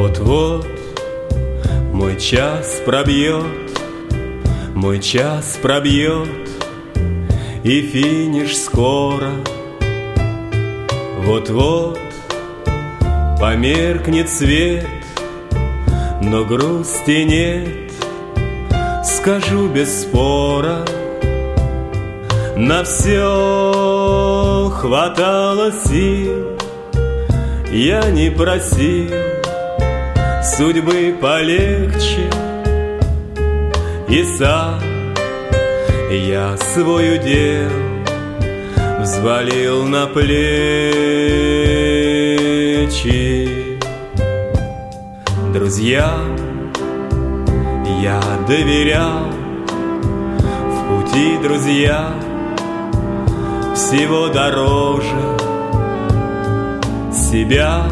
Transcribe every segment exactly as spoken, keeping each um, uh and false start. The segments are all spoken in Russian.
Вот-вот мой час пробьет, мой час пробьет, и финиш скоро. Вот-вот померкнет свет, но грусти нет, скажу без спора. На все хватало сил, я не просил судьбы полегче, и сам я свой удел взвалил на плечи. Друзьям я доверял, в пути, друзья, всего дороже себя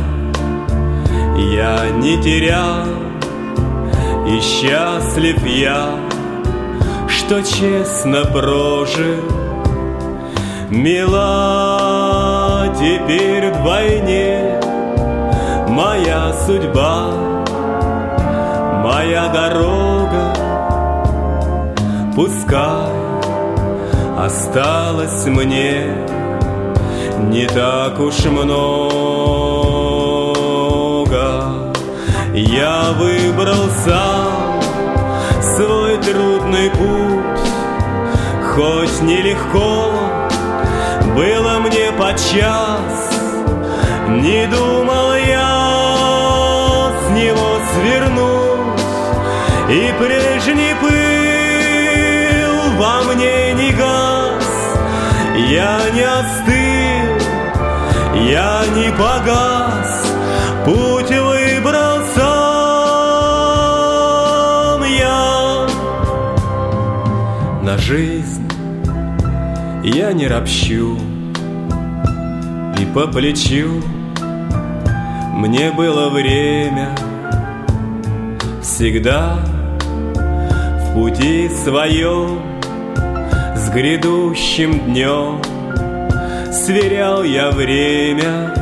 я не терял, и счастлив я, что честно прожил. Мила теперь вдвойне моя судьба, моя дорога. Пускай осталось мне не так уж много. Я выбрал сам свой трудный путь, хоть нелегко было мне подчас. Не думал я с него свернуть, и прежний пыл во мне не гас. Я не остыл, я не погас, путь выбрал сам я. На жизнь я не ропщу, и по плечу мне было время. Всегда в пути своем с грядущим днем сверял я время.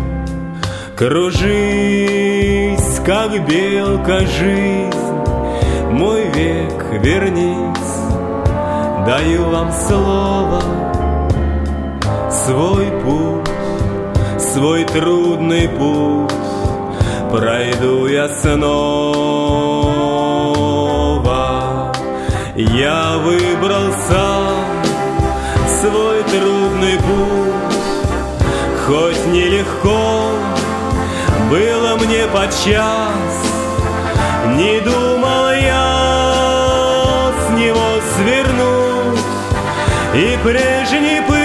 Кружись, как белка, жизнь, мой век вернись, даю вам слово. Свой путь, свой трудный путь пройду я снова. Я выбрал сам свой трудный путь, хоть нелегко было мне подчас. Не думал я с него свернуть, и прежний путь